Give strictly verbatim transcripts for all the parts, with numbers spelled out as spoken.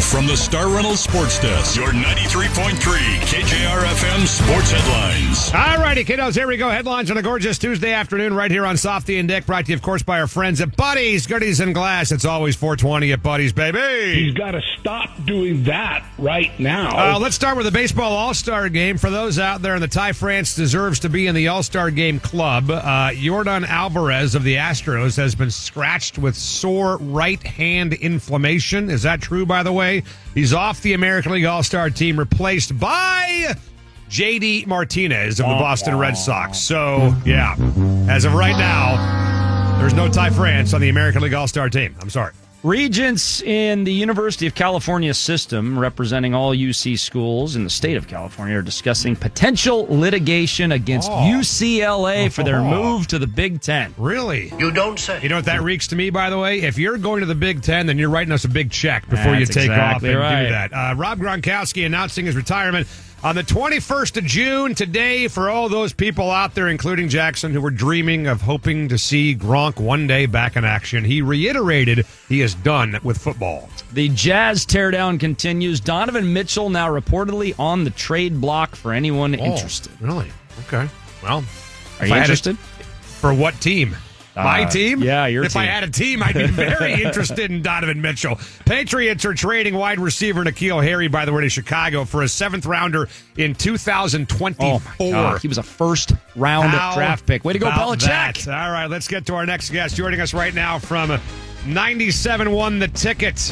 from the Star Reynolds Sports Desk, your ninety-three point three K J R F M Sports Headlines. All righty, kiddos, here we go. Headlines on a gorgeous Tuesday afternoon right here on Softy and Dick, brought to you, of course, by our friends at Buddy's, Goodies and Glass. It's always four twenty at Buddy's, baby. He's got to stop doing that right now. Uh, let's start with the baseball all-star game. For those out there, and the Ty France deserves to be in the all-star game club. Uh, Yordan Alvarez of the Astros has been scratched with sore right hand inflammation. Is that true, by the way? He's off the American League All-Star team, replaced by J D Martinez of the Boston Red Sox. So, yeah, as of right now, there's no Ty France on the American League All-Star team. I'm sorry. Regents in the University of California system, representing all U C schools in the state of California, are discussing potential litigation against Oh. U C L A for their Oh. move to the Big Ten. Really? You don't say. You know what that reeks to me, by the way? If you're going to the Big Ten, then you're writing us a big check before That's you take exactly off and right. do that. Uh, Rob Gronkowski announcing his retirement on the twenty-first of June. Today, for all those people out there, including Jackson, who were dreaming of hoping to see Gronk one day back in action, he reiterated he is done with football. The Jazz teardown continues. Donovan Mitchell now reportedly on the trade block for anyone Oh, interested. Really? Okay. Well, Are if you I had interested? A, for what team? My Uh, team? yeah, your if team. I had a team, I'd be very interested in Donovan Mitchell. Patriots are trading wide receiver N'Keal Harry, by the way, to Chicago for a seventh rounder in two thousand twenty-four. Oh, my God. He was a first round How draft pick. Way to go, about Belichick. that? All right, let's get to our next guest. Joining us right now from ninety-seven one The Ticket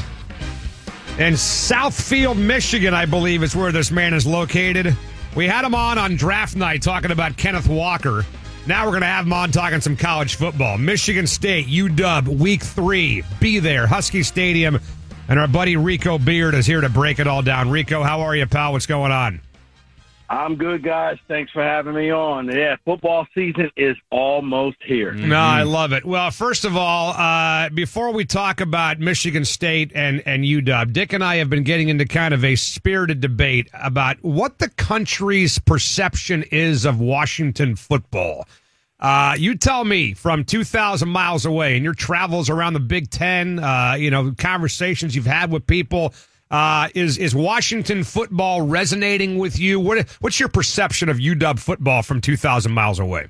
in Southfield, Michigan, I believe is where this man is located. We had him on on draft night talking about Kenneth Walker. Now we're going to have him on talking some college football. Michigan State, U W, week three. Be there, Husky Stadium. And our buddy Rico Beard is here to break it all down. Rico, how are you, pal? What's going on? I'm good, guys. Thanks for having me on. Yeah, football season is almost here. No, I love it. Well, first of all, uh, before we talk about Michigan State and, and U W, Dick and I have been getting into kind of a spirited debate about what the country's perception is of Washington football. Uh, you tell me from two thousand miles away in your travels around the Big Ten, uh, you know, conversations you've had with people, uh, is, is Washington football resonating with you? What, what's your perception of U W football from two thousand miles away?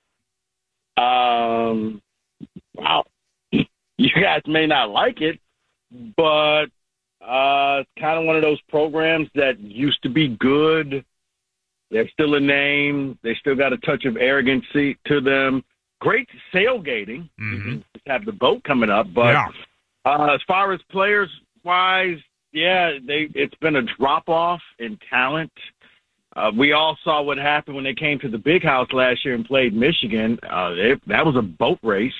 Um, wow. You guys may not like it, but uh, it's kind of one of those programs that used to be good. They're still a name. They still got a touch of arrogancy to them. Great sailgating. Mm-hmm. You just have the boat coming up. But Yeah. uh, as far as players-wise, yeah, they it's been a drop-off in talent. Uh, we all saw what happened when they came to the Big House last year and played Michigan. Uh, they, that was a boat race.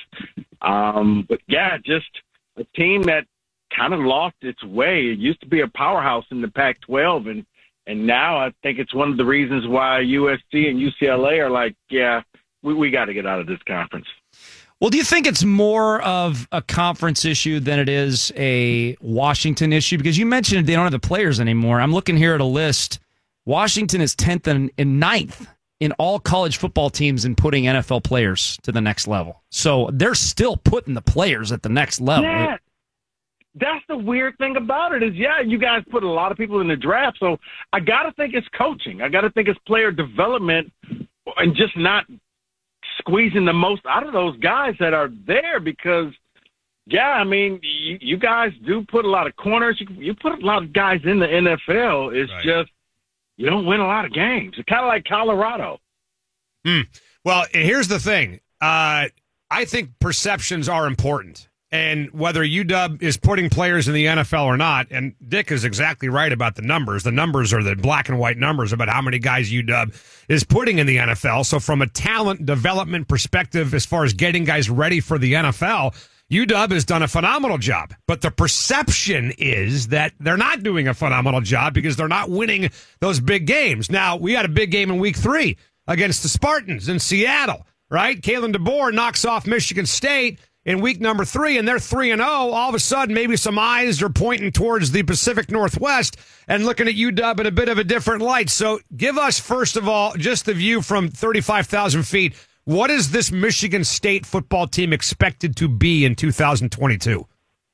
Um, but, yeah, just a team that kind of lost its way. It used to be a powerhouse in the Pac twelve, and, and now I think it's one of the reasons why U S C and U C L A are like, yeah, we, we got to get out of this conference. Well, do you think it's more of a conference issue than it is a Washington issue? Because you mentioned they don't have the players anymore. I'm looking here at a list. Washington is tenth and, and ninth in all college football teams in putting N F L players to the next level. So they're still putting the players at the next level. Yeah. That's the weird thing about it is, yeah, you guys put a lot of people in the draft. So I got to think it's coaching. I got to think it's player development and just not squeezing the most out of those guys that are there because, yeah, I mean, you, you guys do put a lot of corners. You, you put a lot of guys in the N F L. It's Right. just you don't win a lot of games. It's kind of like Colorado. Hmm. Well, here's the thing. Uh, I think perceptions are important. And whether U W is putting players in the N F L or not, and Dick is exactly right about the numbers. The numbers are the black and white numbers about how many guys U W is putting in the N F L. So from a talent development perspective, as far as getting guys ready for the N F L, U W has done a phenomenal job. But the perception is that they're not doing a phenomenal job because they're not winning those big games. Now, we had a big game in week three against the Spartans in Seattle, right? Kalen DeBoer knocks off Michigan State in week number three, and they're three and oh. All of a sudden, maybe some eyes are pointing towards the Pacific Northwest and looking at U W in a bit of a different light. So give us, first of all, just the view from thirty-five thousand feet. What is this Michigan State football team expected to be in two thousand twenty-two?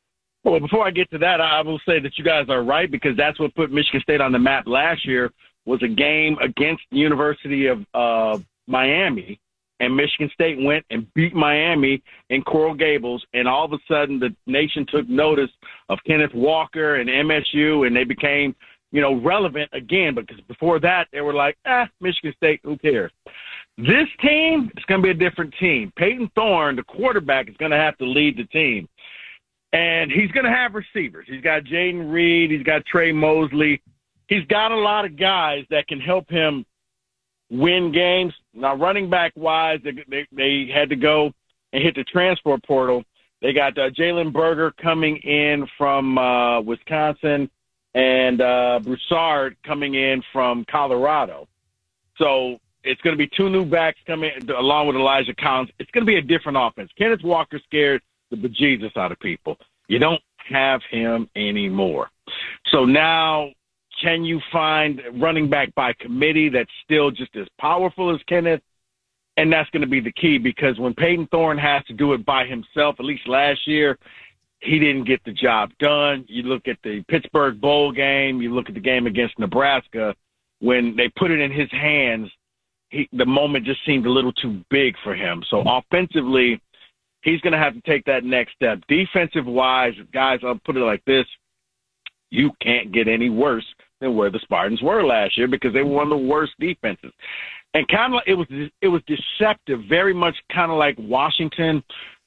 Well, before I get to that, I will say that you guys are right, because that's what put Michigan State on the map last year, was a game against the University of uh, Miami. And Michigan State went and beat Miami in Coral Gables, and all of a sudden the nation took notice of Kenneth Walker and M S U, and they became, you know, relevant again. Because before that, they were like, ah, Michigan State, who cares? This team is going to be a different team. Peyton Thorne, the quarterback, is going to have to lead the team. And he's going to have receivers. He's got Jaden Reed. He's got Trey Mosley. He's got a lot of guys that can help him win games. Now, running back wise, they, they they had to go and hit the transfer portal. They got uh, Jalen Berger coming in from uh, Wisconsin, and uh, Broussard coming in from Colorado. So it's going to be two new backs coming along with Elijah Collins. It's going to be a different offense. Kenneth Walker scared the bejesus out of people. You don't have him anymore. So now, can you find running back by committee that's still just as powerful as Kenneth? And that's going to be the key, because when Peyton Thorne has to do it by himself, at least last year, he didn't get the job done. You look at the Pittsburgh Bowl game, you look at the game against Nebraska, when they put it in his hands, he, the moment just seemed a little too big for him. So offensively, he's going to have to take that next step. Defensive-wise, guys, I'll put it like this, you can't get any worse than where the Spartans were last year, because they were one of the worst defenses. And kind of like, it was it was deceptive, very much kind of like Washington.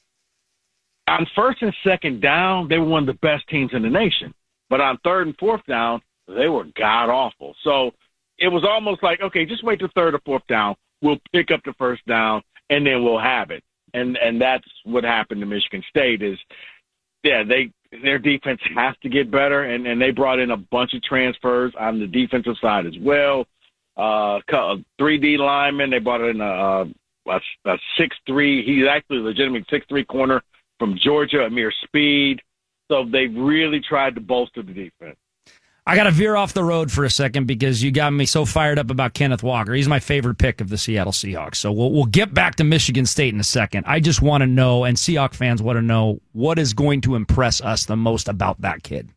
On first and second down, they were one of the best teams in the nation. But on third and fourth down, they were god-awful. So it was almost like, okay, just wait till third or fourth down. We'll pick up the first down, and then we'll have it. And and that's what happened to Michigan State is, yeah, they their defense has to get better, and, and they brought in a bunch of transfers on the defensive side as well. Uh, three D linemen, they brought in a, a, a six three. He's actually a legitimate six three corner from Georgia, Amir Speed. So they really tried to bolster the defense. I got to veer off the road for a second because you got me so fired up about Kenneth Walker. He's my favorite pick of the Seattle Seahawks. So we'll we'll get back to Michigan State in a second. I just want to know, and Seahawks fans want to know, what is going to impress us the most about that kid?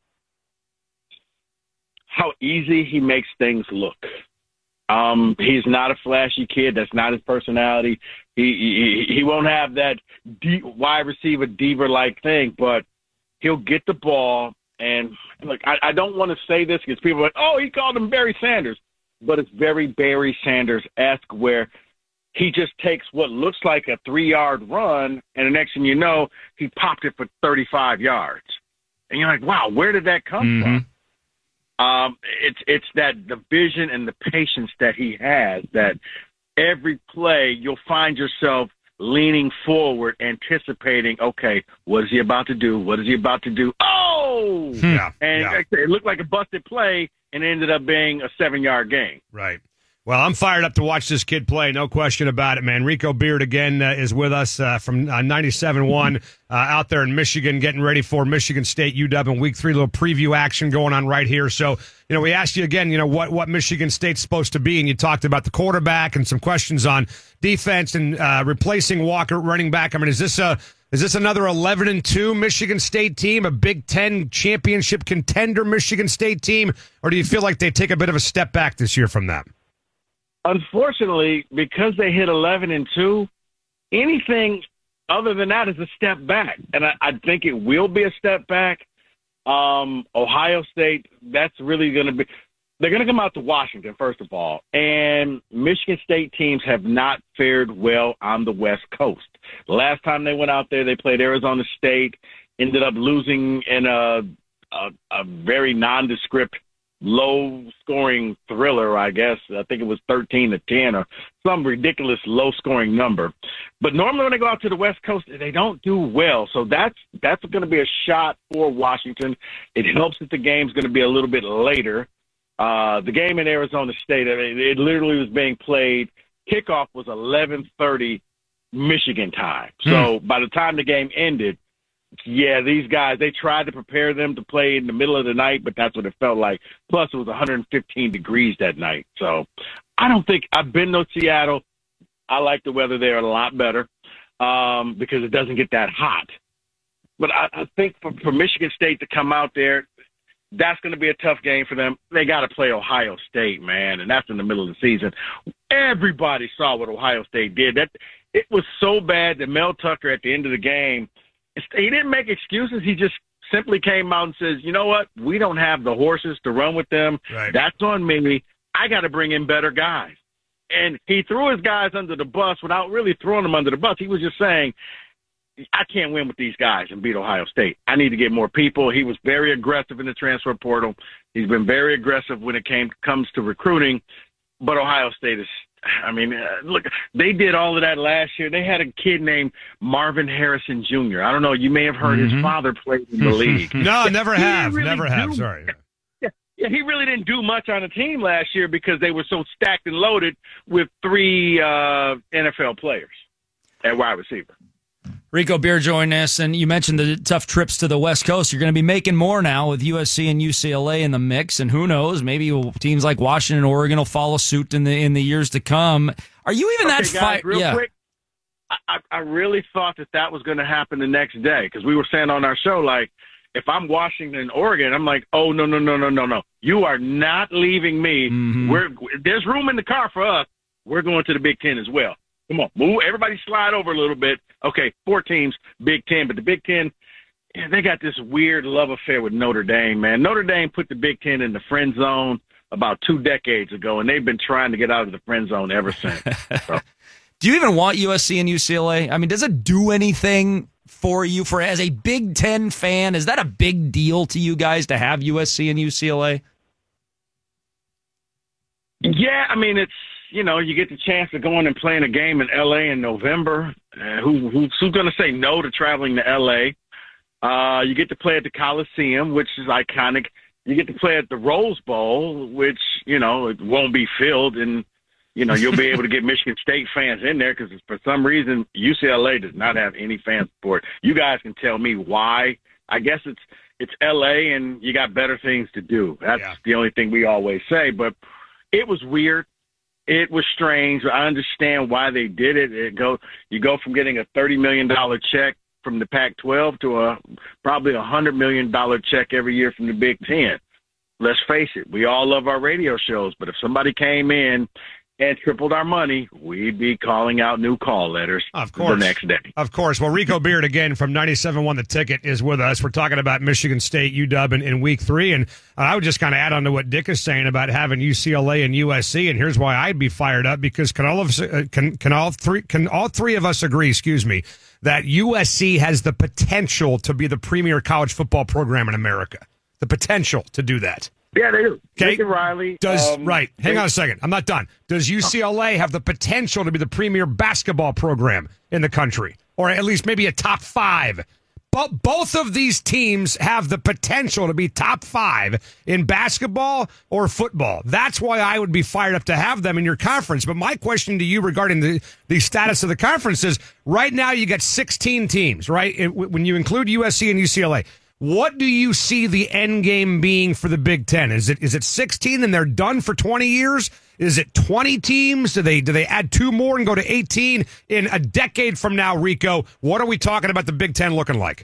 How easy he makes things look. Um, he's not a flashy kid. That's not his personality. He he, he won't have that deep, wide receiver diva-like thing, but he'll get the ball. And look, I, I don't want to say this because people are like, oh, he called him Barry Sanders. But it's very Barry Sanders-esque, where he just takes what looks like a three-yard run, and the next thing you know, he popped it for thirty-five yards. And you're like, wow, where did that come Mm-hmm. from? Um, it's it's that the vision and the patience that he has, that every play you'll find yourself leaning forward, anticipating, okay, what is he about to do? What is he about to do? Oh! Yeah, and yeah. it looked like a busted play, and it ended up being a seven-yard gain. Right. Well, I'm fired up to watch this kid play, no question about it, man. Rico Beard, again, uh, is with us uh, from uh, ninety-seven point one uh, out there in Michigan, getting ready for Michigan State, U W in week three, little preview action going on right here. So, you know, we asked you again, you know, what, what Michigan State's supposed to be, and you talked about the quarterback and some questions on defense and uh, replacing Walker running back. I mean, is this a is this another eleven and two Michigan State team, a Big Ten championship contender Michigan State team, or do you feel like they take a bit of a step back this year from that? Unfortunately, because they hit eleven and two, anything other than that is a step back. And I, I think it will be a step back. Um, Ohio State, that's really going to be – they're going to come out to Washington, first of all. And Michigan State teams have not fared well on the West Coast. The last time they went out there, they played Arizona State, ended up losing in a, a, a very nondescript low-scoring thriller, I guess. I think it was thirteen to ten or some ridiculous low-scoring number. But normally when they go out to the West Coast, they don't do well. So that's that's going to be a shot for Washington. It helps that the game's going to be a little bit later. Uh, the game in Arizona State, I mean, it literally was being played. Kickoff was eleven thirty Michigan time. So mm. by the time the game ended, yeah, these guys, they tried to prepare them to play in the middle of the night, but that's what it felt like. Plus, it was one hundred fifteen degrees that night. So I don't think – I've been to Seattle. I like the weather there a lot better um, because it doesn't get that hot. but I, I think for, for Michigan State to come out there, that's going to be a tough game for them. They got to play Ohio State, man, and that's in the middle of the season. Everybody saw what Ohio State did. That it was so bad that Mel Tucker at the end of the game, he didn't make excuses. He just simply came out and says, you know what? We don't have the horses to run with them. Right. That's on me. I got to bring in better guys. And he threw his guys under the bus without really throwing them under the bus. He was just saying, I can't win with these guys and beat Ohio State. I need to get more people. He was very aggressive in the transfer portal. He's been very aggressive when it came comes to recruiting. But Ohio State is, I mean, uh, look, they did all of that last year. They had a kid named Marvin Harrison Junior I don't know. You may have heard Mm-hmm. his father played in the league. No, never He have. really Never have. do- Sorry. Yeah, he really didn't do much on the team last year because they were so stacked and loaded with three uh, N F L players at wide receiver. Rico Beer joined us, and you mentioned the tough trips to the West Coast. You're going to be making more now with U S C and U C L A in the mix, and who knows, maybe teams like Washington and Oregon will follow suit in the in the years to come. Are you even Okay, that guys, fi- real yeah. quick, I, I really thought that that was going to happen the next day because we were saying on our show, like, if I'm Washington and Oregon, I'm like, oh, no, no, no, no, no, no. You are not leaving me. Mm-hmm. We're There's room in the car for us. We're going to the Big Ten as well. Come on, move. Everybody slide over a little bit. Okay, four teams, Big Ten. But the Big Ten, yeah, they got this weird love affair with Notre Dame, man. Notre Dame put the Big Ten in the friend zone about two decades ago, and they've been trying to get out of the friend zone ever since. So. Do you even want U S C and U C L A? I mean, does it do anything for you for as a Big Ten fan? Is that a big deal to you guys to have U S C and U C L A? Yeah, I mean, it's, you know, you get the chance to go in and play in a game in L A in November. Uh, who, who's who's going to say no to traveling to L A? Uh, you get to play at the Coliseum, which is iconic. You get to play at the Rose Bowl, which, you know, it won't be filled. And, you know, you'll be able to get Michigan State fans in there because for some reason U C L A does not have any fan support. You guys can tell me why. I guess it's it's L A and you got better things to do. That's Yeah. the only thing we always say. But it was weird. It was strange. I understand why they did it. It go you go from getting a thirty million dollars check from the Pac twelve to a probably a one hundred million dollars check every year from the Big Ten. Let's face it, we all love our radio shows, but if somebody came in and tripled our money, we'd be calling out new call letters Of course. the next day. Of course. Well, Rico Beard, again, from ninety-seven point one The Ticket, is with us. We're talking about Michigan State, U W, in, in week three. And I would just kind of add on to what Dick is saying about having U C L A and U S C. And here's why I'd be fired up, because can all of us, uh, can, can all three, can all three of us agree, excuse me, that U S C has the potential to be the premier college football program in America? The potential to do that. Yeah, they do. Okay. Lincoln Riley. Does um, right. Hang they- on a second. I'm not done. Does U C L A have the potential to be the premier basketball program in the country, or at least maybe a top five? But both of these teams have the potential to be top five in basketball or football. That's why I would be fired up to have them in your conference. But my question to you regarding the, the status of the conference is, right now you got sixteen teams, right? It, when you include U S C and U C L A. What do you see the end game being for the Big Ten? Is it is it sixteen and they're done for twenty years? Is it twenty teams? Do they do they add two more and go to eighteen in a decade from now, Rico? What are we talking about the Big Ten looking like?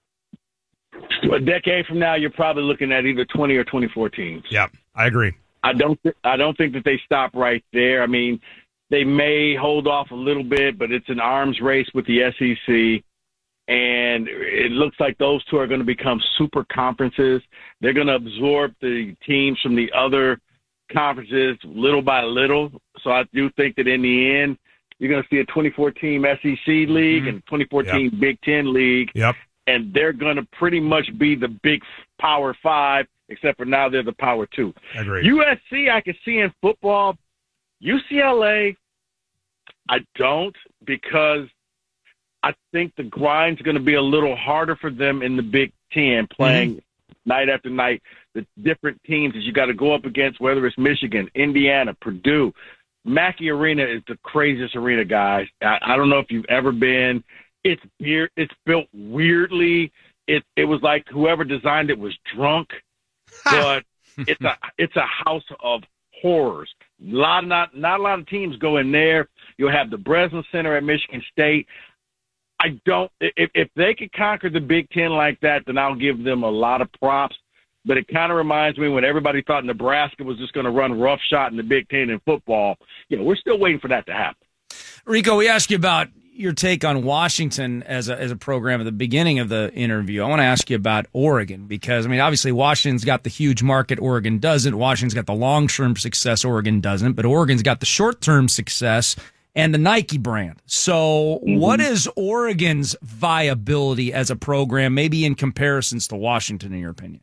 A decade from now, you're probably looking at either twenty or twenty-four teams. Yeah, I agree. I don't. Th- I don't think that they stop right there. I mean, they may hold off a little bit, but it's an arms race with the S E C. And it looks like those two are going to become super conferences. They're going to absorb the teams from the other conferences little by little. So I do think that in the end, you're going to see a twenty-four team S E C league mm-hmm. and twenty-four team yep. Big Ten league. Yep. And they're going to pretty much be the big Power Five, except for now they're the Power Two. Agreed. U S C, I can see in football. U C L A, I don't, because I think the grind's going to be a little harder for them in the Big Ten, playing mm-hmm. night after night. The different teams that you got to go up against, whether it's Michigan, Indiana, Purdue. Mackey Arena is the craziest arena, guys. I, I don't know if you've ever been. It's weird. It's built weirdly. It it was like whoever designed it was drunk, but it's a it's a house of horrors. A lot not not a lot of teams go in there. You'll have the Breslin Center at Michigan State. I don't. If, if they could conquer the Big Ten like that, then I'll give them a lot of props. But it kind of reminds me when everybody thought Nebraska was just going to run roughshod in the Big Ten in football. You know, we're still waiting for that to happen. Rico, we asked you about your take on Washington as a as a program at the beginning of the interview. I want to ask you about Oregon because, I mean, obviously Washington's got the huge market, Oregon doesn't. Washington's got the long-term success, Oregon doesn't. But Oregon's got the short-term success and the Nike brand. So mm-hmm. what is Oregon's viability as a program, maybe in comparisons to Washington, in your opinion?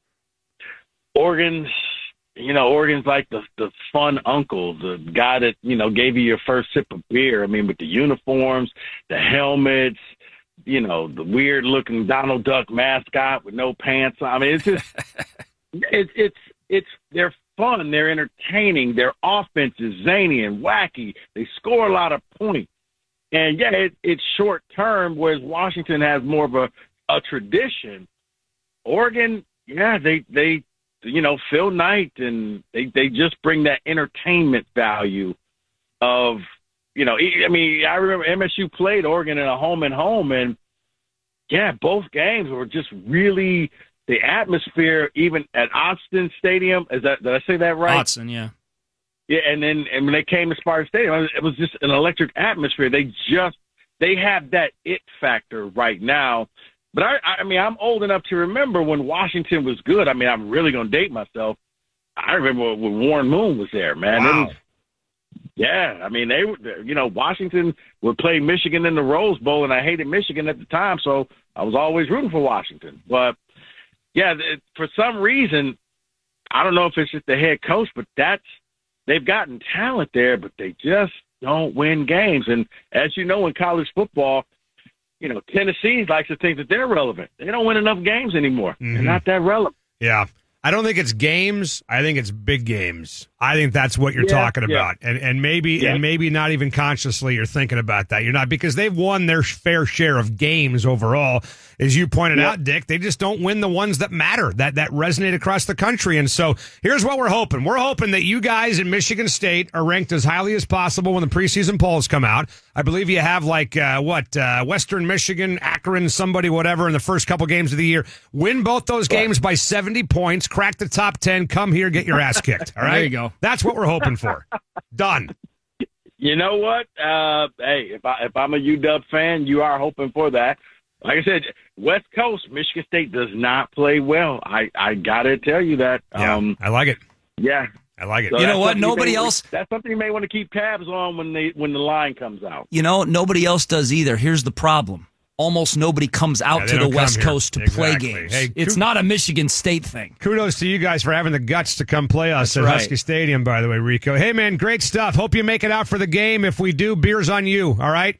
Oregon's, you know, Oregon's like the the fun uncle, the guy that, you know, gave you your first sip of beer. I mean, with the uniforms, the helmets, you know, the weird looking Donald Duck mascot with no pants on. I mean, it's just, it's, it's, it's, they're fun. They're entertaining. Their offense is zany and wacky. They score a lot of points. And yeah, it, it's short term, whereas Washington has more of a, a tradition. Oregon, yeah, they, they, you know, Phil Knight, and they, they just bring that entertainment value of, you know, I mean, I remember M S U played Oregon in a home and home, and yeah, both games were just really the atmosphere, even at Autzen Stadium. Is that, did I say that right? Autzen, yeah. Yeah, and then and when they came to Spartan Stadium, it was just an electric atmosphere. They just, they have that it factor right now. But, I, I mean, I'm old enough to remember when Washington was good. I mean, I'm really going to date myself. I remember when Warren Moon was there, man. Wow. It was, yeah, I mean, they, you know, Washington would play Michigan in the Rose Bowl, and I hated Michigan at the time, so I was always rooting for Washington. But, yeah, it, for some reason, I don't know if it's just the head coach, but that's they've gotten talent there, but they just don't win games. And as you know, in college football, you know, Tennessee likes to think that they're relevant. They don't win enough games anymore. Mm-hmm. They're not that relevant. Yeah. I don't think it's games. I think it's big games. I think that's what you're yeah, talking yeah. about. And and maybe yeah. and maybe not even consciously you're thinking about that. You're not, because they've won their fair share of games overall. As you pointed yeah. out, Dick, they just don't win the ones that matter, that that resonate across the country. And so here's what we're hoping. We're hoping that you guys in Michigan State are ranked as highly as possible when the preseason polls come out. I believe you have like, uh, what, uh, Western Michigan, Akron, somebody, whatever, in the first couple games of the year. Win both those games by seventy points, crack the top ten, come here, get your ass kicked. All right? There you go. That's what we're hoping for. Done. You know what? Uh, hey, if, I, if I'm a U W fan, you are hoping for that. Like I said, West Coast, Michigan State does not play well. I, I got to tell you that. Yeah, um, I like it. Yeah. I like it. So you know what? Nobody may, else. That's something you may want to keep tabs on when they when the line comes out. You know, nobody else does either. Here's the problem. Almost nobody comes out yeah, to the West here. Coast to exactly. play games. Hey, it's ku- not a Michigan State thing. Kudos to you guys for having the guts to come play us That's at right. Husky Stadium, by the way, Rico. Hey, man, great stuff. Hope you make it out for the game. If we do, beer's on you, all right?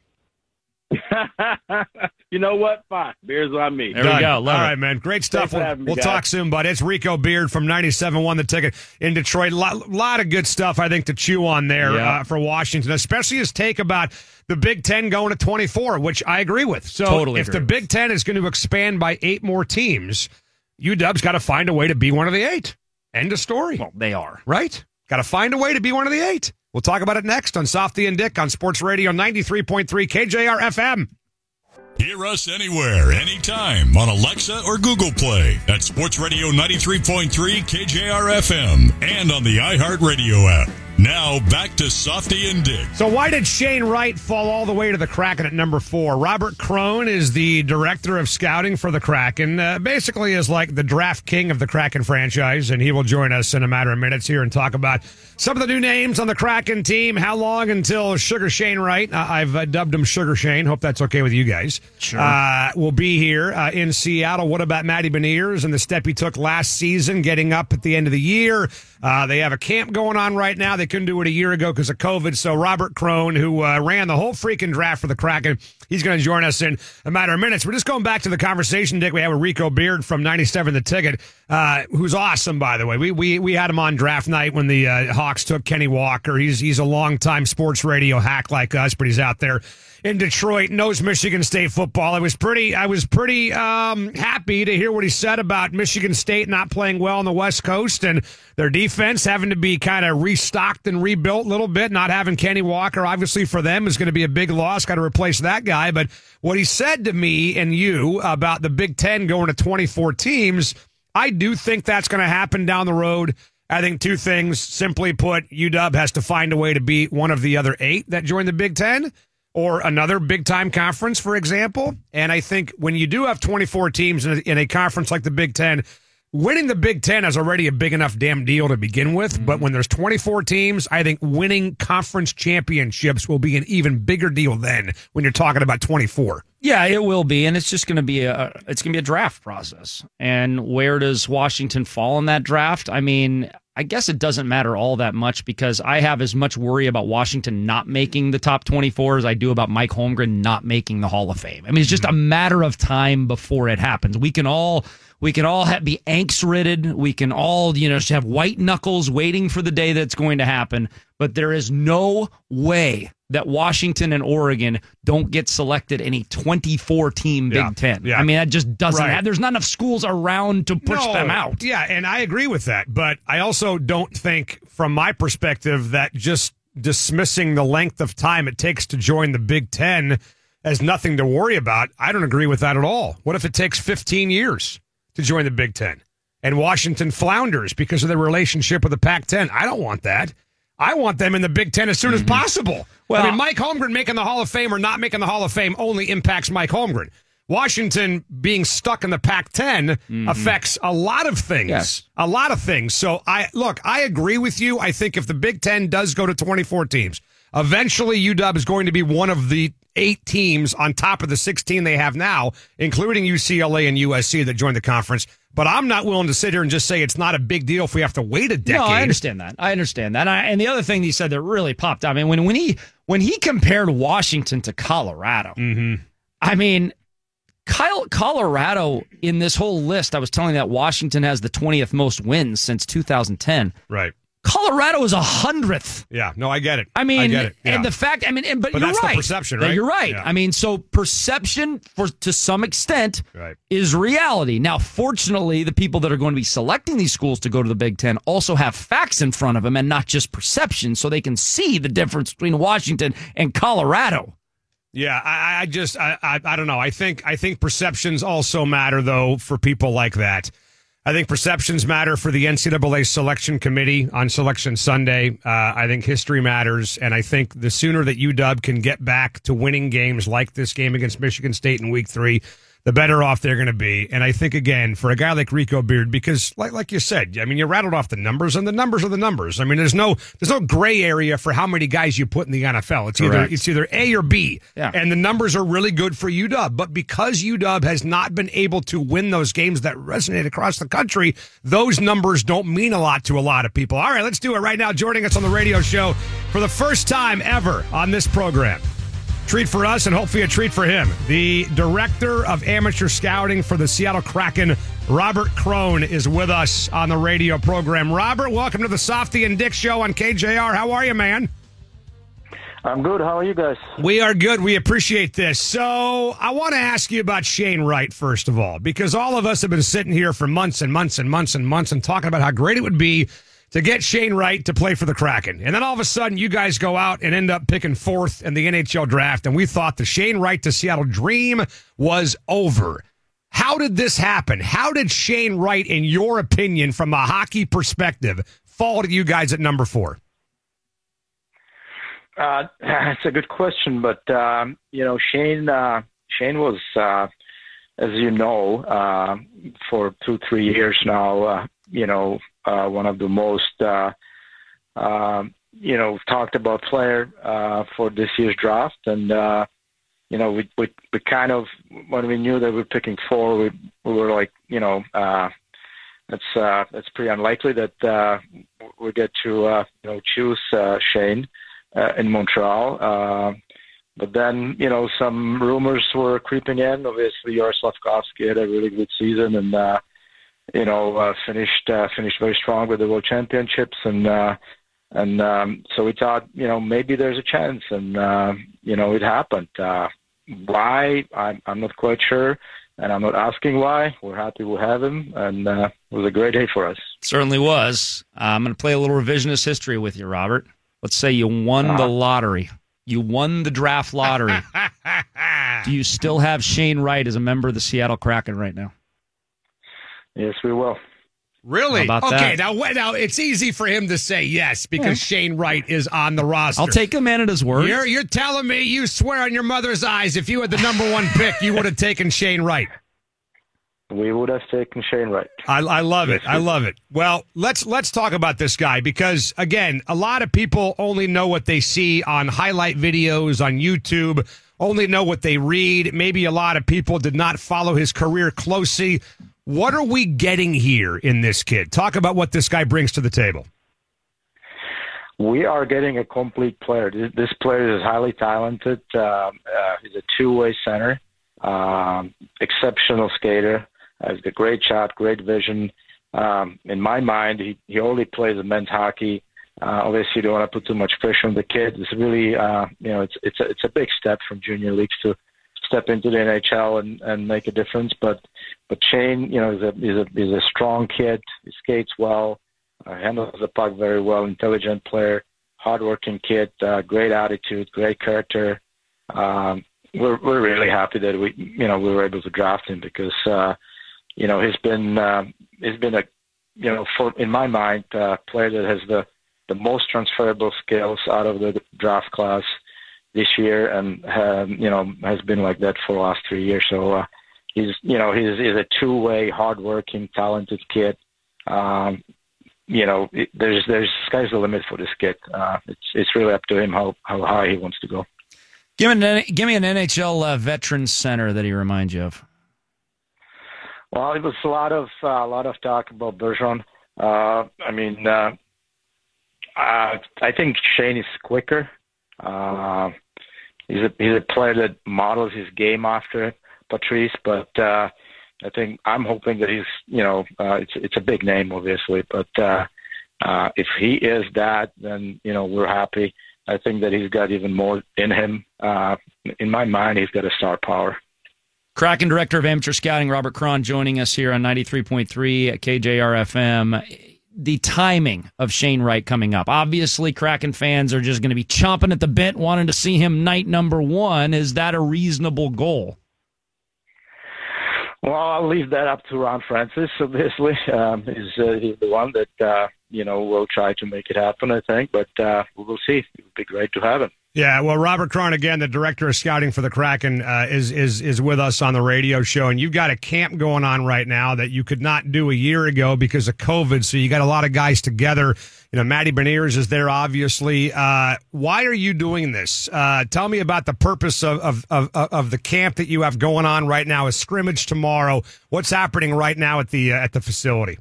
You know what? Fine. Beer's on me. There Done. we go. Love All it. right, man. Great stuff. Thanks for We'll, having me, we'll guys. talk soon, bud. It's Rico Beard from ninety-seven one The Ticket in Detroit. A lot, lot of good stuff, I think, to chew on there Yeah. uh, for Washington, especially his take about the Big Ten going to twenty-four, which I agree with. So Totally if agree the with. Big Ten is going to expand by eight more teams, U W's got to find a way to be one of the eight. End of story. Well, they are. Right? Got to find a way to be one of the eight. We'll talk about it next on Softy and Dick on Sports Radio ninety-three point three K J R F M. Hear us anywhere, anytime on Alexa or Google Play at Sports Radio ninety-three point three K J R F M and on the iHeartRadio app. Now back to Softy and Dick. So why did Shane Wright fall all the way to the Kraken at number four? Robert Crone is the director of scouting for the Kraken, uh, basically is like the draft king of the Kraken franchise, and he will join us in a matter of minutes here and talk about some of the new names on the Kraken team. How long until Sugar Shane Wright, uh, I've uh, dubbed him Sugar Shane, hope that's okay with you guys, Sure. uh, will be here uh, in Seattle. What about Matty Beniers and the step he took last season, getting up at the end of the year? Uh, they have a camp going on right now. They couldn't do it a year ago because of COVID. So Robert Crone, who uh, ran the whole freaking draft for the Kraken, he's going to join us in a matter of minutes. We're just going back to the conversation, Dick, we had with Rico Beard from ninety-seven The Ticket, uh, who's awesome, by the way. We we we had him on draft night when the uh, Hawks took Kenny Walker. He's he's a longtime sports radio hack like us, but he's out there in Detroit, knows Michigan State football. I was pretty, I was pretty um, happy to hear what he said about Michigan State not playing well on the West Coast and their defense having to be kind of restocked rocked and rebuilt a little bit. Not having Kenny Walker, obviously, for them is going to be a big loss. Got to replace that guy. But what he said to me and you about the Big Ten going to twenty-four teams, I do think that's going to happen down the road. I think two things. Simply put, U W has to find a way to beat one of the other eight that joined the Big Ten or another big-time conference, for example. And I think when you do have twenty-four teams in a, in a conference like the Big Ten, winning the Big Ten is already a big enough damn deal to begin with. Mm-hmm. But when there's twenty-four teams, I think winning conference championships will be an even bigger deal then when you're talking about twenty-four. Yeah, it will be, and it's just going to be a it's going to be a draft process. And where does Washington fall in that draft? I mean, I guess it doesn't matter all that much because I have as much worry about Washington not making the top twenty-four as I do about Mike Holmgren not making the Hall of Fame. I mean, it's just a matter of time before it happens. We can all we can all have, be angst-ridden. We can all, you know, just have white knuckles waiting for the day that's going to happen. But there is no way that Washington and Oregon don't get selected in a twenty-four team Big yeah, Ten. Yeah. I mean, that just doesn't right. have, there's not enough schools around to push no, them out. Yeah, and I agree with that. But I also don't think, from my perspective, that just dismissing the length of time it takes to join the Big Ten as nothing to worry about. I don't agree with that at all. What if it takes fifteen years to join the Big Ten and Washington flounders because of their relationship with the Pac ten? I don't want that. I want them in the Big Ten as soon mm-hmm. as possible. Well, I mean, Mike Holmgren making the Hall of Fame or not making the Hall of Fame only impacts Mike Holmgren. Washington being stuck in the Pac ten mm-hmm. affects a lot of things. Yes. A lot of things. So, I look, I agree with you. I think if the Big Ten does go to twenty-four teams, eventually U W is going to be one of the eight teams on top of the sixteen they have now, including U C L A and U S C that joined the conference. But I'm not willing to sit here and just say it's not a big deal if we have to wait a decade. No, I understand that. I understand that. And, I, and the other thing he said that really popped out, I mean, when, when he when he compared Washington to Colorado, mm-hmm. I mean, Kyle, Colorado in this whole list, I was telling you that Washington has the twentieth most wins since two thousand ten. Right. Colorado is a hundredth. Yeah, no, I get it. I mean, I get it. Yeah. And the fact, I mean, and, but, but you're that's right. the perception, right? You're right. Yeah. I mean, so perception, for to some extent, right. is reality. Now, fortunately, the people that are going to be selecting these schools to go to the Big Ten also have facts in front of them and not just perception, so they can see the difference between Washington and Colorado. Yeah, I, I just, I, I, I don't know. I think, I think perceptions also matter, though, for people like that. I think perceptions matter for the N C double A selection committee on Selection Sunday. Uh, I think history matters, and I think the sooner that U W can get back to winning games like this game against Michigan State in week three, the better off they're going to be. And I think, again, for a guy like Rico Beard, because like like you said, I mean, you rattled off the numbers, and the numbers are the numbers. I mean, there's no there's no gray area for how many guys you put in the N F L. It's either Correct. it's either A or B, yeah. and the numbers are really good for U W. But because U W has not been able to win those games that resonate across the country, those numbers don't mean a lot to a lot of people. All right, let's do it right now. Joining us on the radio show for the first time ever on this program. Treat for us and hopefully a treat for him. The director of amateur scouting for the Seattle Kraken, Robert Crone, is with us on the radio program. Robert, welcome to the Softy and Dick Show on K J R. How are you, man? I'm good. How are you guys? We are good. We appreciate this. So I want to ask you about Shane Wright, first of all, because all of us have been sitting here for months and months and months and months and talking about how great it would be to get Shane Wright to play for the Kraken. And then all of a sudden, you guys go out and end up picking fourth in the N H L draft, and we thought the Shane Wright to Seattle dream was over. How did this happen? How did Shane Wright, in your opinion, from a hockey perspective, fall to you guys at number four? Uh, it's a good question, but, um, you know, Shane uh, Shane was, uh, as you know, uh, for two, three years now, uh, you know, Uh, one of the most, uh, uh, you know, talked about player uh, for this year's draft. And, uh, you know, we, we we kind of, when we knew that we were picking four, we, we were like, you know, uh, it's, uh, it's pretty unlikely that uh, we get to, uh, you know, choose uh, Shane uh, in Montreal. Uh, but then, you know, some rumors were creeping in. Obviously, Juraj Slafkovsky had a really good season, and, uh, you know, uh, finished uh, finished very strong with the World Championships, and uh, and um, so we thought, you know, maybe there's a chance, and uh, you know, it happened. Uh, why? I'm I'm not quite sure. and I'm not asking why. We're happy we have him, and uh, it was a great day for us. Certainly was. Uh, I'm going to play a little revisionist history with you, Robert. Let's say you won uh, the lottery. You won the draft lottery. Do you still have Shane Wright as a member of the Seattle Kraken right now? Yes, we will. Really? How about okay, that? now now it's easy for him to say yes because yeah. Shane Wright is on the roster. I'll take him at his word. You're, you're telling me you swear on your mother's eyes if you had the number one pick, you would have taken Shane Wright. We would have taken Shane Wright. I, I love it. I love it. Well, let's let's talk about this guy because, again, a lot of people only know what they see on highlight videos on YouTube, only know what they read. Maybe a lot of people did not follow his career closely. What are we getting here in this kid? Talk about what this guy brings to the table. We are getting a complete player. This player is highly talented. Um, uh, he's a two-way center, um, exceptional skater. Uh, he's got great shot, great vision. Um, in my mind, he, he only plays men's hockey. Uh, obviously, you don't want to put too much pressure on the kid. It's really, uh, you know, it's it's a, it's a big step from junior leagues to step into the N H L and, and make a difference. But but Shane, you know, is a is a is a strong kid. He skates well, uh, handles the puck very well. Intelligent player, hardworking kid, uh, great attitude, great character. Um, we're we're really happy that we you know we were able to draft him because uh, you know he's been uh, he's been a you know for in my mind uh, player that has the the most transferable skills out of the draft class this year, and um, you know has been like that for the last three years. So uh, he's you know he's, he's a two-way, hardworking, talented kid. Um, you know, it, there's there's sky's the limit for this kid. Uh, it's it's really up to him how, how high he wants to go. Give me an, give me an N H L uh, veteran center that he reminds you of. Well, it was a lot of uh, a lot of talk about Bergeron. Uh, I mean, uh, uh, I think Shane is quicker. Uh, he's a he's a player that models his game after Patrice, but uh, I think I'm hoping that he's you know uh, it's it's a big name obviously, but uh, uh, if he is that, then you know we're happy. I think that he's got even more in him. Uh, in my mind, he's got a star power. Kraken Director of Amateur Scouting Robert Cron joining us here on ninety-three point three at K J R F M. The timing of Shane Wright coming up. Obviously, Kraken fans are just going to be chomping at the bit, wanting to see him night number one. Is that a reasonable goal? Well, I'll leave that up to Ron Francis, obviously. Um, he's, uh, he's the one that, uh, you know, will try to make it happen, I think. But uh, we'll see. It would be great to have him. Yeah, well, Robert Cron, again, the director of scouting for the Kraken, uh, is is is with us on the radio show, and you've got a camp going on right now that you could not do a year ago because of COVID. So you got a lot of guys together. You know, Matty Beniers is there, obviously. Uh, why are you doing this? Uh, tell me about the purpose of, of of of the camp that you have going on right now. A scrimmage tomorrow. What's happening right now at the uh, at the facility?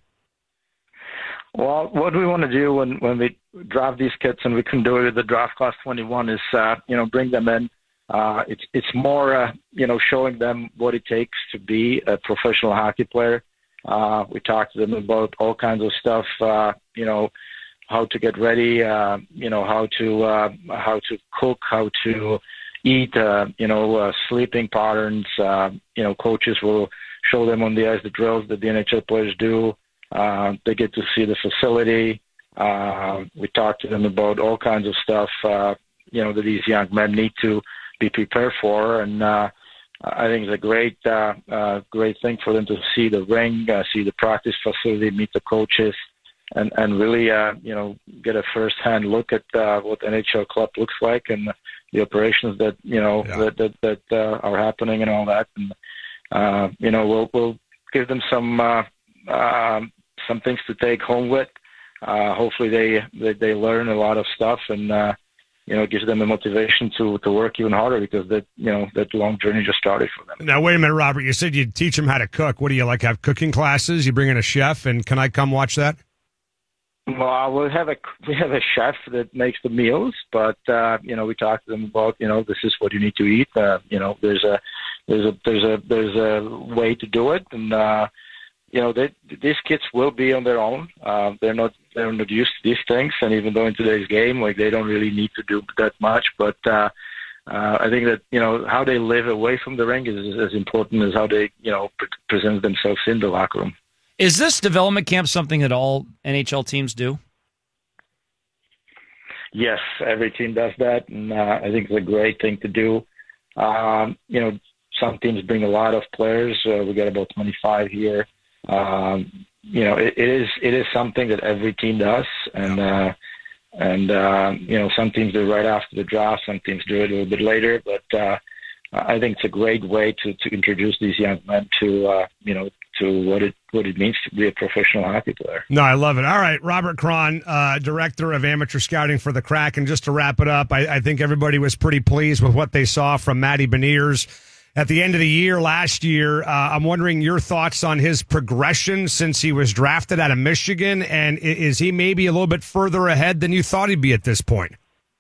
Well, what we want to do when, when we draft these kids, and we can do it with the draft class twenty-one, is uh, you know bring them in. Uh, it's it's more uh, you know showing them what it takes to be a professional hockey player. Uh, we talk to them about all kinds of stuff. Uh, you know how to get ready. Uh, you know how to uh, how to cook, how to eat. Uh, you know uh, sleeping patterns. Uh, you know coaches will show them on the ice the drills that the N H L players do. Uh, they get to see the facility. Uh, we talk to them about all kinds of stuff, uh, you know, that these young men need to be prepared for. And uh, I think it's a great, uh, uh, great thing for them to see the ring, uh, see the practice facility, meet the coaches, and, and really, uh, you know, get a first-hand look at uh, what the N H L club looks like and the operations that, you know, yeah. that, that, that uh, are happening and all that. And, uh, you know, we'll, we'll give them some, uh, um, some things to take home with. Uh, hopefully they, they they learn a lot of stuff, and uh, you know, gives them the motivation to, to work even harder because that you know that long journey just started for them. Now wait a minute, Robert. You said you'd teach them how to cook. What do you like? Have cooking classes? You bring in a chef, and can I come watch that? Well, we'll have a we have a chef that makes the meals, but uh, you know, we talk to them about you know this is what you need to eat. Uh, you know, there's a there's a there's a there's a way to do it, and. Uh, You know, they, these kids will be on their own. Uh, they're not they're not used to these things, and even though in today's game, like they don't really need to do that much. But uh, uh, I think that, you know, how they live away from the ring is as important as how they, you know, pre- present themselves in the locker room. Is this development camp something that all N H L teams do? Yes, every team does that, and uh, I think it's a great thing to do. Um, you know, some teams bring a lot of players. Uh, we got about twenty-five here. Um, you know, it, it is it is something that every team does, and uh, and uh, you know, some teams do it right after the draft, some teams do it a little bit later. But uh, I think it's a great way to, to introduce these young men to uh, you know to what it what it means to be a professional hockey player. No, I love it. All right, Robert Cron, uh, director of amateur scouting for the Kraken. Just to wrap it up, I, I think everybody was pretty pleased with what they saw from Matty Beniers at the end of the year last year. Uh, I'm wondering your thoughts on his progression since he was drafted out of Michigan, and is he maybe a little bit further ahead than you thought he'd be at this point?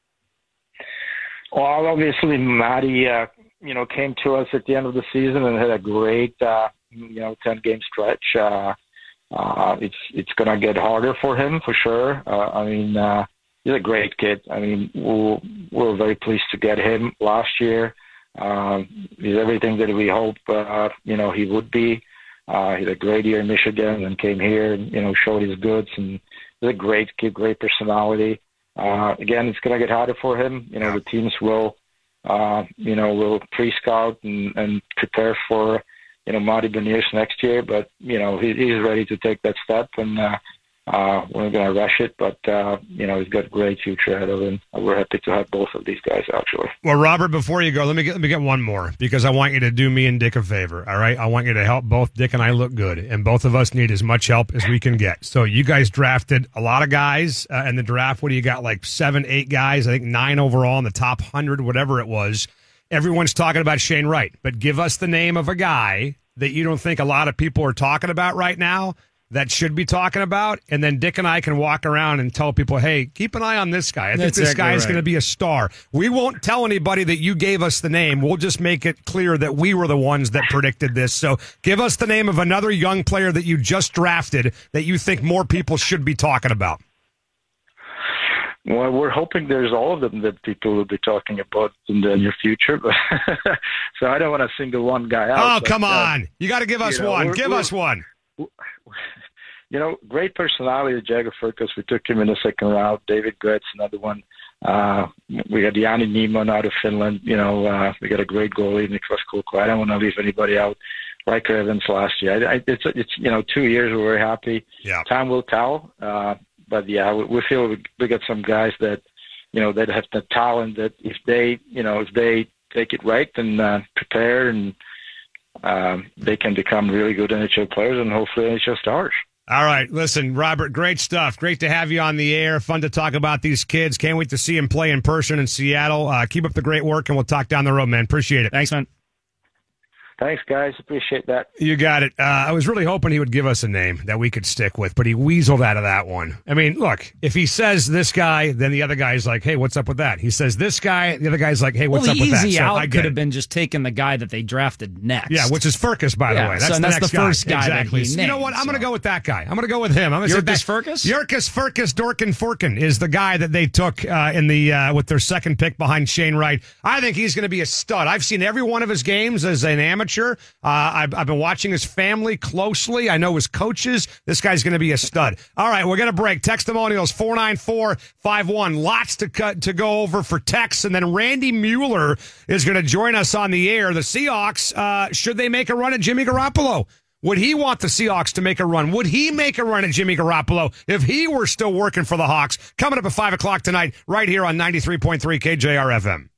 Well, obviously, Matty, uh, you know, came to us at the end of the season and had a great, uh, you know, ten-game stretch. Uh, uh, it's it's going to get harder for him, for sure. Uh, I mean, uh, he's a great kid. I mean, we're, we're very pleased to get him last year. Um, he's everything that we hope, uh, you know, he would be. Uh, he had a great year in Michigan and came here and, you know, showed his goods. And he's a great kid, great personality. Uh, again, it's going to get harder for him. You know, the teams will, uh, you know, will pre-scout and, and prepare for, you know, Matty Beniers next year. But, you know, he, he's ready to take that step, and uh, uh, we're going to rush it. But, uh, you know, he's got a great future ahead of him. We're happy to have both of these guys, actually. Well, Robert, before you go, let me get let me get one more, because I want you to do me and Dick a favor, all right? I want you to help both Dick and I look good, and both of us need as much help as we can get. So you guys drafted a lot of guys uh, in the draft. What do you got, like seven, eight guys? I think nine overall in the top one hundred, whatever it was. Everyone's talking about Shane Wright, but give us the name of a guy that you don't think a lot of people are talking about right now that should be talking about, and then Dick and I can walk around and tell people, hey, keep an eye on this guy. I think That's this exactly guy is right. going to be a star. We won't tell anybody that you gave us the name. We'll just make it clear that we were the ones that predicted this. So give us the name of another young player that you just drafted that you think more people should be talking about. Well, we're hoping there's all of them that people will be talking about in the near future. But so I don't want to single one guy out. Oh, but, come uh, on. You got to give us you know, one. we're- Give we're- us one. You know, great personality, Jagger Furcus. We took him in the second round. David Gretz, another one. Uh, we got Jani Niemann out of Finland. You know, uh, we got a great goalie, Niklas Kulko. I don't want to leave anybody out. Riker Evans last year. I, I, it's, it's, you know, two years. We're very happy. Yeah. Time will tell. Uh, but, yeah, we, we feel we, we got some guys that, you know, that have the talent that if they, you know, if they take it right and uh, prepare, and um, they can become really good N H L players and hopefully N H L stars. All right. Listen, Robert, great stuff. Great to have you on the air. Fun to talk about these kids. Can't wait to see them play in person in Seattle. Uh, keep up the great work, and we'll talk down the road, man. Appreciate it. Thanks, man. Thanks, guys. Appreciate that. You got it. Uh, I was really hoping he would give us a name that we could stick with, but he weaseled out of that one. I mean, look, if he says this guy, then the other guy's like, hey, what's up with that? He says this guy, the other guy's like, hey, what's well, up the with that? easy So out I could get have it. been just taking the guy that they drafted next. Yeah, which is Furcus, by Yeah, the way. That's so the that's next the first guy that Exactly. he So you know named, what? I'm going to so. go with that guy. I'm going to go with him. I'm going to say Jurkus that- Furcus? Jurkus Furcus Dorkin Furkin is the guy that they took uh, in the uh, with their second pick behind Shane Wright. I think he's going to be a stud. I've seen every one of his games as an amateur. Uh, I've, I've been watching his family closely. I know his coaches. This guy's going to be a stud. All right, we're going to break. Testimonials four nine four five one. Lots to cut to go over for texts, and then Randy Mueller is going to join us on the air. The Seahawks, uh, should they make a run at Jimmy Garoppolo? Would he want the Seahawks to make a run? Would he make a run at Jimmy Garoppolo if he were still working for the Hawks? Coming up at five o'clock tonight, right here on ninety-three point three K J R F M.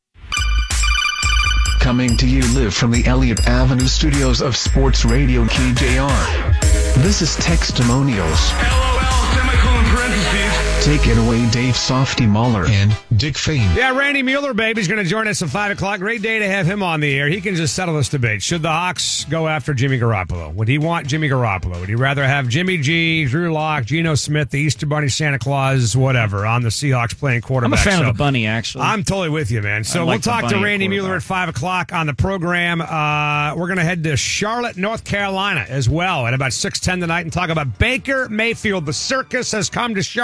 Coming to you live from the Elliott Avenue studios of Sports Radio K J R. This is Textimonials. LOL, semicolon parentheses. Take it away, Dave Softy Mahler and Dick Fain. Yeah, Randy Mueller, baby, is going to join us at five o'clock. Great day to have him on the air. He can just settle this debate. Should the Hawks go after Jimmy Garoppolo? Would he want Jimmy Garoppolo? Would he rather have Jimmy G, Drew Lock, Geno Smith, the Easter Bunny, Santa Claus, whatever, on the Seahawks playing I'm quarterback? a fan So of the bunny, actually. I'm totally with you, man. So I we'll like the talk to bunny Randy at Mueller quarterback. at five o'clock on the program. Uh, we're going to head to Charlotte, North Carolina as well at about six ten tonight and talk about Baker Mayfield. The circus has come to Charlotte, man.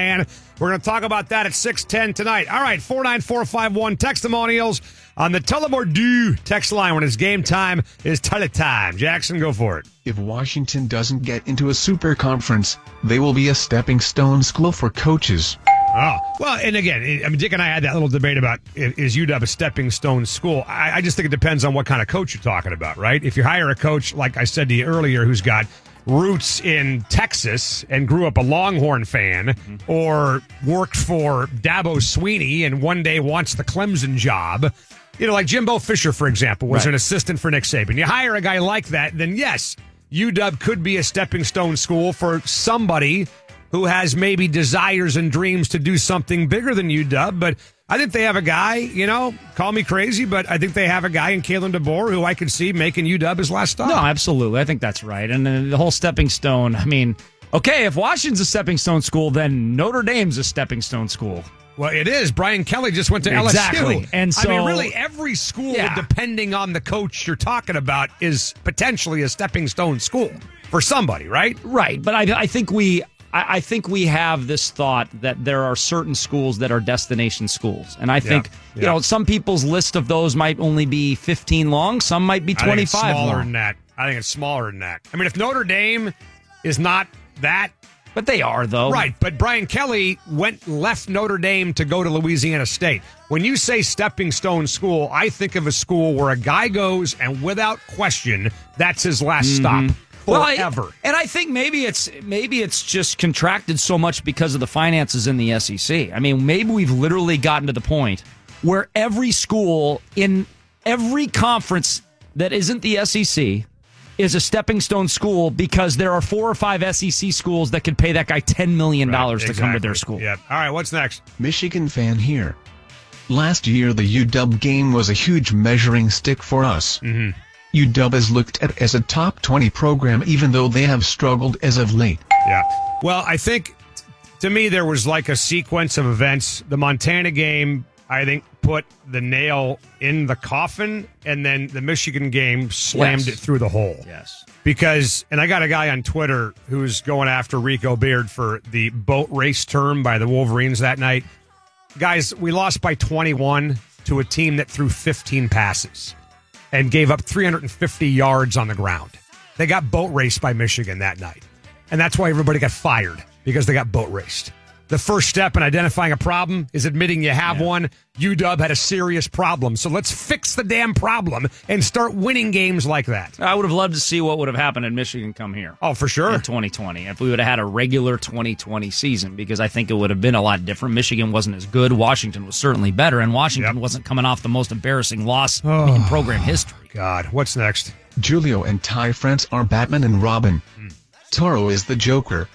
fan. We're going to talk about that at six ten tonight. All right, four nine four five one testimonials on the Tullamore Dew text line when it's game time is Tully time. Jackson, go for it. If Washington doesn't get into a super conference, they will be a stepping stone school for coaches. Oh, well, and again, I mean, Dick and I had that little debate about is U W a stepping stone school. I, I just think it depends on what kind of coach you're talking about, right? If you hire a coach, like I said to you earlier, who's got roots in Texas and grew up a Longhorn fan, mm-hmm. or worked for Dabo Sweeney and one day wants the Clemson job, you know, like Jimbo Fisher, for example, was right. an assistant for Nick Saban. You hire a guy like that, then yes, U W could be a stepping stone school for somebody who has maybe desires and dreams to do something bigger than U W, but I think they have a guy, you know, call me crazy, but I think they have a guy in Kalen DeBoer who I could see making U W his last stop. No, absolutely. I think that's right. And then the whole stepping stone, I mean, okay, if Washington's a stepping stone school, then Notre Dame's a stepping stone school. Well, it is. Brian Kelly just went to exactly. L S U. And so, I mean, really, every school, yeah. depending on the coach you're talking about, is potentially a stepping stone school for somebody, right? Right. But I, I think we... I think we have this thought that there are certain schools that are destination schools. And I think, yeah, yeah. you know, some people's list of those might only be fifteen long. Some might be twenty-five I think it's smaller long. than that. I think it's smaller than that. I mean, if Notre Dame is not that. But they are, though. Right. But Brian Kelly went left Notre Dame to go to Louisiana State. When you say stepping stone school, I think of a school where a guy goes and without question, that's his last mm-hmm. stop. Well, Forever. I, and I think maybe it's maybe it's just contracted so much because of the finances in the S E C. I mean, maybe we've literally gotten to the point where every school in every conference that isn't the S E C is a stepping stone school because there are four or five S E C schools that could pay that guy ten million dollars right, exactly. to come to their school. Yeah. All right, what's next? Michigan fan here. Last year, the U W game was a huge measuring stick for us. Mm-hmm. U W is looked at as a top twenty program, even though they have struggled as of late. Yeah. Well, I think, to me, there was like a sequence of events. The Montana game, I think, put the nail in the coffin, and then the Michigan game slammed yes. it through the hole. Yes. Because, and I got a guy on Twitter who's going after Rico Beard for the boat race term by the Wolverines that night. Guys, we lost by twenty-one to a team that threw fifteen passes and gave up three hundred fifty yards on the ground. They got boat raced by Michigan that night. And that's why everybody got fired, because they got boat raced. The first step in identifying a problem is admitting you have yeah. one. U W had a serious problem. So let's fix the damn problem and start winning games like that. I would have loved to see what would have happened in Michigan come here. Oh, for sure. In twenty twenty. If we would have had a regular twenty twenty season, because I think it would have been a lot different. Michigan wasn't as good. Washington was certainly better. And Washington yep. wasn't coming off the most embarrassing loss oh, in program history. God, what's next? Julio and Ty France are Batman and Robin. Mm. Toro is the Joker.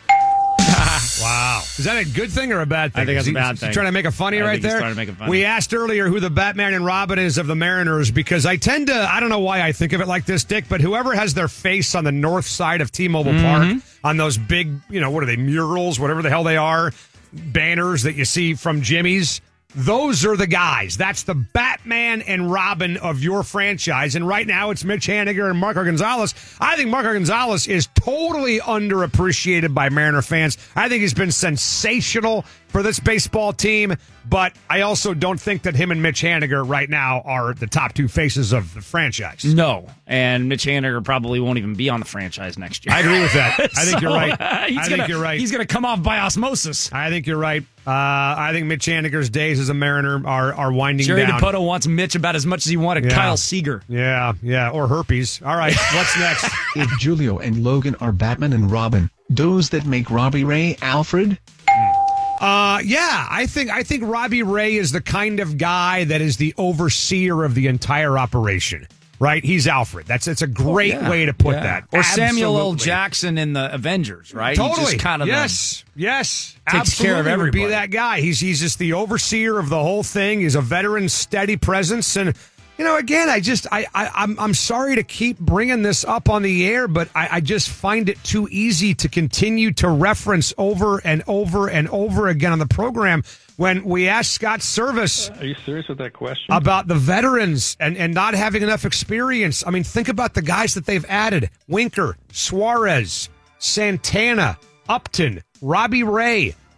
Wow. Is that a good thing or a bad thing? I think that's he, a bad thing. Trying to make it funny I right think there? He's trying to make it funny. We asked earlier who the Batman and Robin is of the Mariners, because I tend to, I don't know why I think of it like this, Dick, but whoever has their face on the north side of T-Mobile mm-hmm. Park, on those big, you know, what are they, murals, whatever the hell they are, banners that you see from Jimmy's, those are the guys. That's the Batman and Robin of your franchise. And right now it's Mitch Haniger and Marco Gonzalez. I think Marco Gonzalez is totally underappreciated by Mariner fans. I think he's been sensational for this baseball team, but I also don't think that him and Mitch Haniger right now are the top two faces of the franchise. No, and Mitch Haniger probably won't even be on the franchise next year. I agree with that. I think so, you're right. Uh, I gonna, think you're right. He's going to come off by osmosis. I think you're right. Uh, I think Mitch Haniger's days as a Mariner are, are winding Jerry down. Jerry Dipoto wants Mitch about as much as he wanted yeah. Kyle Seager. Yeah, yeah, or herpes. All right, what's next? If Julio and Logan are Batman and Robin, those that make Robbie Ray Alfred? Uh, yeah, I think I think Robbie Ray is the kind of guy that is the overseer of the entire operation. Right? He's Alfred. That's it's a great oh, yeah. way to put yeah. that. Or Absolutely. Samuel L. Jackson in the Avengers, right? Totally. He just kind of yes. The, yes. Takes Absolutely care of everybody. Would be that guy. He's he's just the overseer of the whole thing. He's a veteran, steady presence, and you know, again, I just I, I I'm I'm sorry to keep bringing this up on the air, but I, I just find it too easy to continue to reference over and over and over again on the program. When we asked Scott Service, uh, are you serious with that question about the veterans and, and not having enough experience? I mean, think about the guys that they've added: Winker, Suarez, Santana, Upton, Robbie Ray.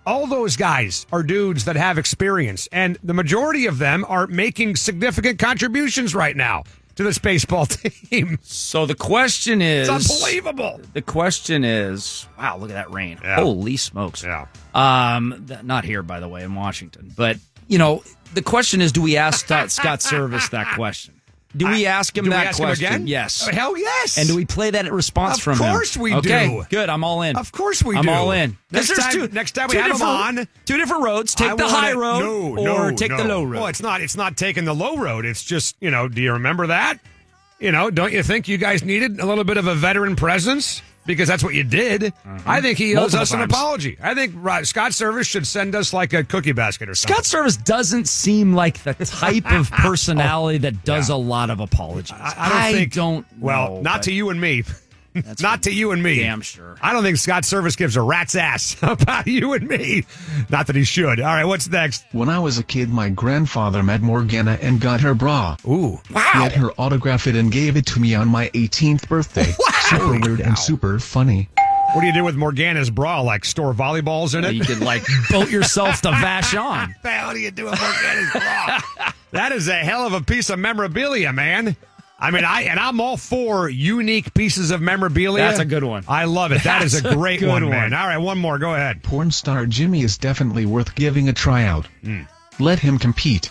all those guys are dudes that have experience, and the majority of them are making significant contributions right now to this baseball team. So the question is... It's unbelievable. The question is... Wow, look at that rain. Yeah. Holy smokes. Yeah. Um, th- not here, by the way, in Washington. But, you know, the question is, do we ask Scott, Scott Service that question? Do we ask him do that we ask question? Him again? Yes. Oh, hell yes. And do we play that response of from him? Of course we okay, do. Good. I'm all in. Of course we I'm do. I'm all in. Next there's time, two, next time we two have him different- on. Two different roads. Take I the wanna- high road no, or no, take no. the low road. Well, it's not, it's not taking the low road. It's just, you know, do you remember that? You know, don't you think you guys needed a little bit of a veteran presence? Because that's what you did. Mm-hmm. I think he owes Multiple us an times. apology. I think right, Scott Service should send us like a cookie basket or something. Scott Service doesn't seem like the type of personality that does Yeah. a lot of apologies. I, I don't think. don't Well, know, not but to you and me. that's Not to you and me. damn sure. I don't think Scott Service gives a rat's ass about you and me. Not that he should. All right, what's next? When I was a kid, my grandfather met Morgana and got her bra. Ooh. He had her autograph it and gave it to me on my eighteenth birthday. Super Holy weird cow. and super funny. What do you do with Morgana's bra? Like store volleyballs in it? You could like boat yourself to Vashon. What the hell do you do with Morgana's bra? That is a hell of a piece of memorabilia, man. I mean, I and I'm all for unique pieces of memorabilia. That's a good one. I love it. That is That's a a great good one, one. man. All right, one more. Go ahead. Porn star Jimmy is definitely worth giving a tryout. Let him compete.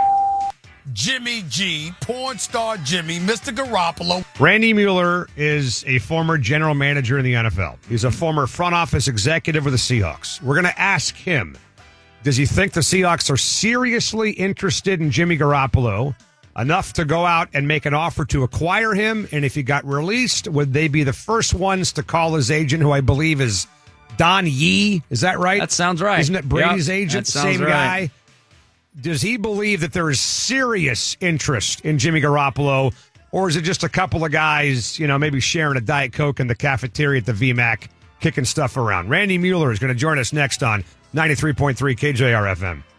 Jimmy G, porn star Jimmy, Mister Garoppolo. Randy Mueller is a former general manager in the N F L. He's a former front office executive with the Seahawks. We're going to ask him, does he think the Seahawks are seriously interested in Jimmy Garoppolo enough to go out and make an offer to acquire him? And if he got released, would they be the first ones to call his agent, who I believe is Don Yee? Is that right? That sounds right. Isn't it Brady's Yep, agent? that sounds Same right. guy. Does he believe that there is serious interest in Jimmy Garoppolo, or is it just a couple of guys, you know, maybe sharing a Diet Coke in the cafeteria at the V MAC, kicking stuff around? Randy Mueller is going to join us next on ninety-three point three K J R F M.